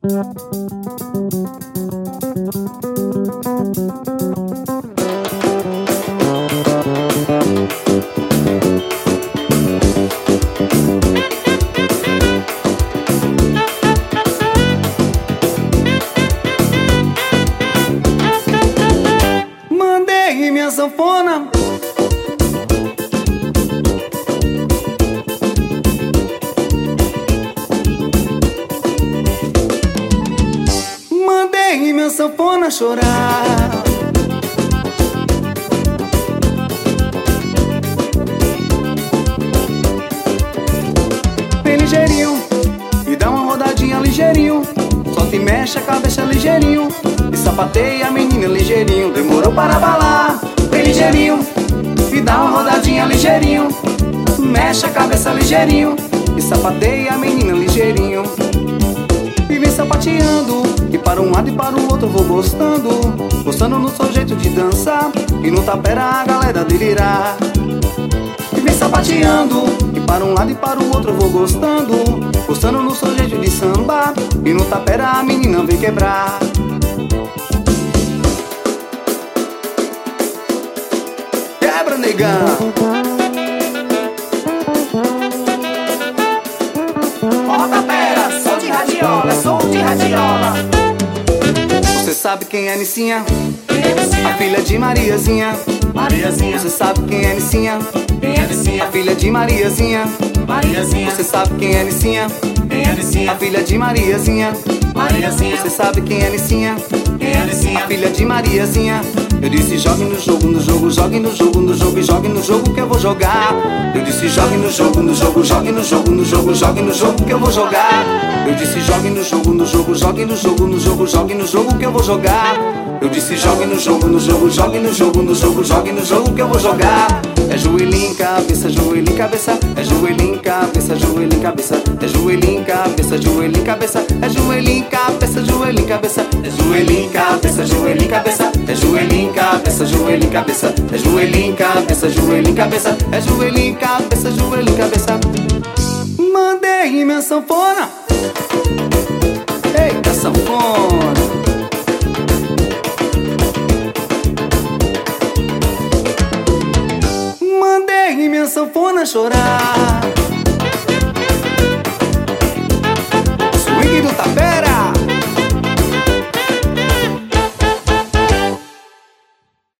Mandei minha sanfona, mandei minha sanfona chorar. Vem ligeirinho e dá uma rodadinha ligeirinho, solta e mexe a cabeça ligeirinho, e sapateia a menina ligeirinho. Demorou para balar. Vem ligeirinho e dá uma rodadinha ligeirinho, mexe a cabeça ligeirinho, e sapateia a menina ligeirinho. E vem sapateando, e para um lado e para o outro eu vou gostando, gostando no seu jeito de dançar, e no tapera a galera delirar. E vem sapateando, e para um lado e para o outro eu vou gostando, gostando no seu jeito de sambar, e no tapera a menina vem quebrar. Quebra, negão! Ó tapera, som de radiola, som de radiola. Você sabe quem é Nicinha? A filha de Mariazinha. Mariazinha, Você sabe quem é Nicinha? quem é Nicinha? A filha de Mariazinha. Mariazinha, Você sabe quem é Nicinha? quem é Nicinha? A filha de Mariazinha. Mariazinha, Você sabe quem é Nicinha? quem é Nicinha? A filha de Mariazinha. Eu disse jogue no jogo, no jogo, jogue no jogo, no jogo e jogue no jogo que eu vou jogar. Eu disse jogue no jogo, no jogo, jogue no jogo, no jogo, jogue no jogo que eu vou jogar. Eu disse jogue no jogo, no jogo, jogue no jogo, no jogo, jogue no jogo que eu vou jogar. Eu disse jogue no jogo, no jogo, jogue no jogo, no jogo, jogue no jogo que eu vou jogar. É joelhinho, cabeça, joelhinho, cabeça. É joelhinho, cabeça, joelhinho, cabeça. É joelhinho, cabeça, joelhinho, cabeça. É joelhinho, cabeça, joelhinho, cabeça. É joelhinho, cabeça, joelhinho, cabeça. É joelhinho, cabeça, joelhinho, cabeça. É joelhinho, cabeça, joelhinho, cabeça. É joelhinho, cabeça, joelhinho, cabeça. Mandei minha sanfona. Eita, sanfona. Mandei minha sanfona chorar. Swing do tapera.